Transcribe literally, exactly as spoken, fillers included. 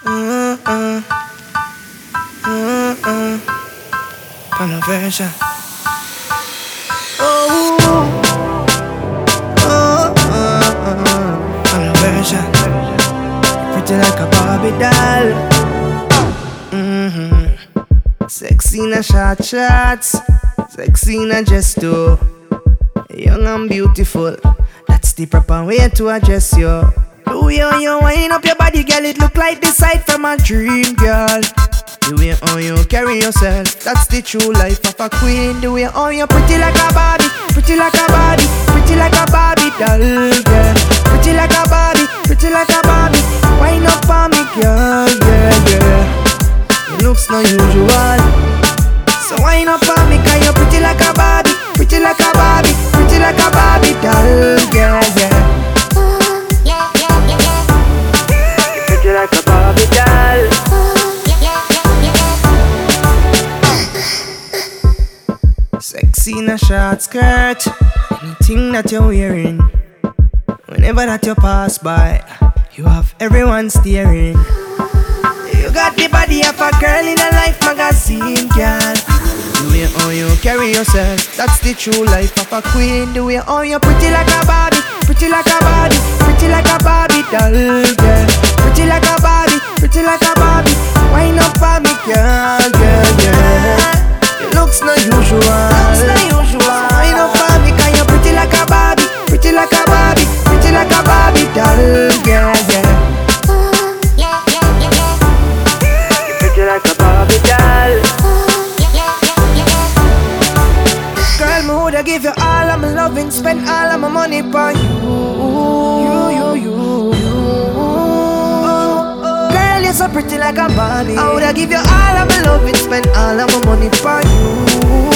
Uh, uh, uh, uh. Panaversion. Oh, oh, uh, uh. Panaversion. Pretty like a Barbie doll. Mm-hmm. Sexy in a short shots, sexy in a gesto. Young and beautiful, that's the proper way to address you. The way how you wind up your body, girl, it look like the sight from a dream, girl. The way how you carry yourself, that's the true life of a queen. The way how you pretty like a Barbie, pretty like a Barbie, pretty like a Barbie doll, girl. Pretty like a Barbie, pretty like a Barbie. Wind up for me, girl, yeah, yeah. Your looks not usual, so wind up for me, cause you're pretty like a Barbie, pretty like a Barbie, pretty like a Barbie doll, yeah, yeah. Pretty like a Barbie doll. Sexy in a short skirt, anything that you're wearing. Whenever that you pass by, you have everyone staring. You got the body of a girl in a Life magazine, girl. The way how you carry yourself, that's the true life of a queen. The way how you pretty like a Barbie, pretty like a Barbie, pretty like a Barbie doll, girl. Pretty like a Barbie, pretty like a Barbie. Wind up for me, girl, girl, yeah. Your looks not usual, looks not usual. Wind up for me, cause you're pretty like a Barbie, pretty like a Barbie, pretty like a Barbie doll, yeah, yeah. You're like a Barbie doll. Girl, me woulda give you all of my loving, spend all of my money for you. You, you, you, you. Girl, you're so pretty like a Barbie. I woulda give you all of my loving, spend all of my money for you.